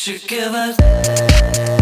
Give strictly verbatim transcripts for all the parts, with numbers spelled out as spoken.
should give it.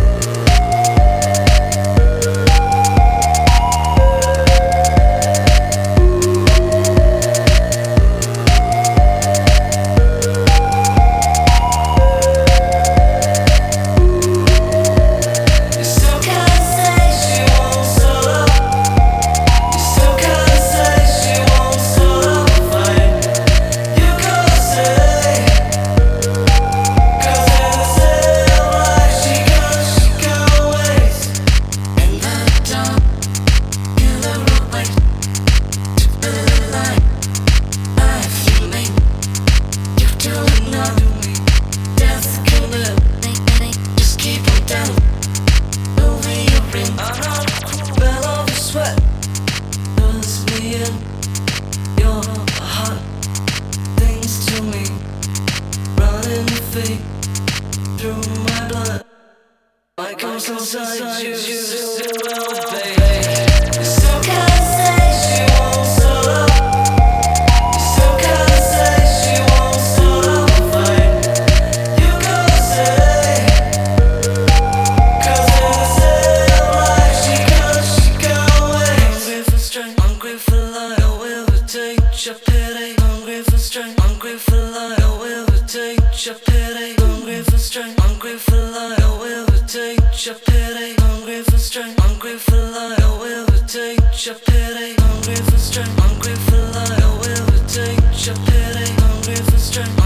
Through my blood, my ghost inside you, still baby. You still can't say she won't stop up. You still can't say she won't stop up a fight. You gotta say, 'cause in the same life she got, she got away. Hungry for strength, hungry for life. I will take your pity. Hungry for strength, hungry for life. I will take your pity. Hungry for strength, hungry for life. I will take your pity. Hungry for strength, hungry for life. I will take your pity. Hungry for strength, hungry for life. I will take your pity. Hungry for strength.